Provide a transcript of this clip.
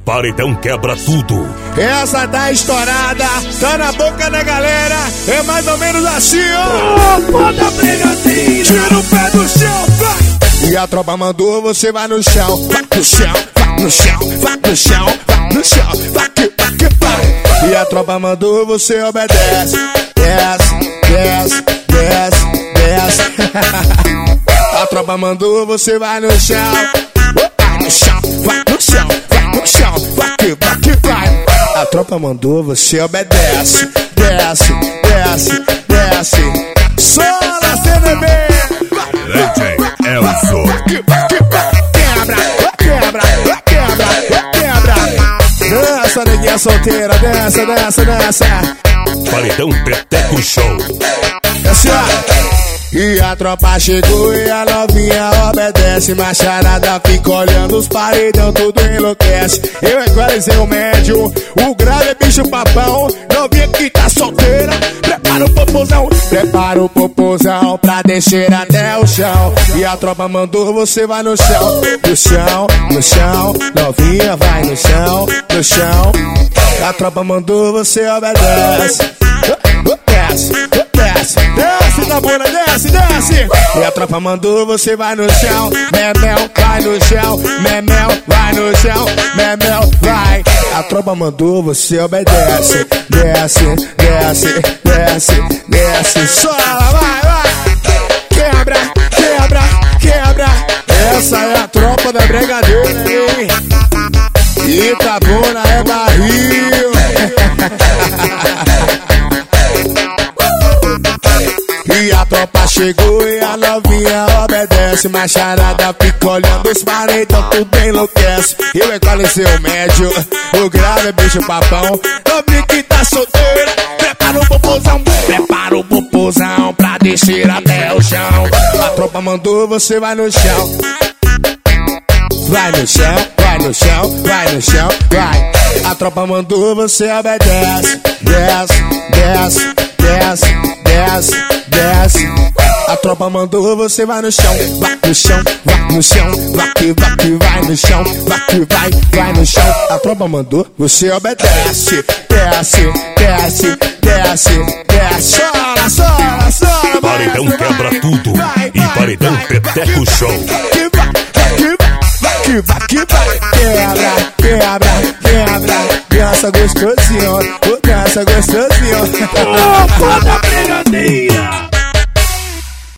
paredão quebra tudo. Essa tá estourada, tá na boca da galera. É mais ou menos assim, ó. Opa da brigadeira. Tira o pé do chão, vai. E a tropa mandou, você vai no chão. Vai no chão, vai no chão, vai no chão, vai no chão. Vai que vai. E a tropa mandou, você obedece. Desce, desce, desce, desce. A tropa mandou, você vai no chão. Vai no chão, vai no chão, vai no chão. Vai que vai. A tropa mandou, você obedece. Desce, desce, desce. Sola, CDB. DJ Elzo. Quebra, quebra, quebra, quebra. Dança, neguinha solteira, dança, dança, dança. Paredão Peteco Show. Desce, ó. E a tropa chegou e a novinha obedece. Macharada fica olhando os paredão, tudo enlouquece. Eu equalizei o médio, o grave é bicho papão. Novinha que tá solteira, prepara o popozão. Prepara o popozão pra descer até o chão. E a tropa mandou, você vai no chão. No chão, no chão, novinha vai no chão, no chão. A tropa mandou, você obedece. Desce, desce, desce na bunda, desce, desce. E a tropa mandou, você vai no chão. Memel, vai no chão. Memel, vai no chão. Memel, vai. A tropa mandou, você obedece. Desce, desce, desce, desce. Sola, vai, vai. Quebra, quebra, quebra. Essa é a tropa da brigadeira, hein? Itabuna é barril. E a tropa chegou e a novinha obedece. Macharada fica olhando os paredão, tudo enlouquece. Eu equalizei o médio, o grave é bicho papão. Novinha que tá solteira, prepara o popozão. Prepara o popozão pra descer até o chão. A tropa mandou, você vai no chão. Vai no chão, vai no chão, vai no chão, vai. A tropa mandou, você obedece. Desce, desce, desce, desce, desce. A tropa mandou, você vai no chão. Vai no chão, vai no chão. Vai que vai no chão. Vai que vai no chão. A tropa mandou, você obedece. Desce, desce, desce, desce. Sola, sola, sola. Paredão quebra tudo. E paredão Peteco Show. Que vai, quebra, quebra, quebra. Dança gostosinho, dança gostosinho. Opa da brigadeira.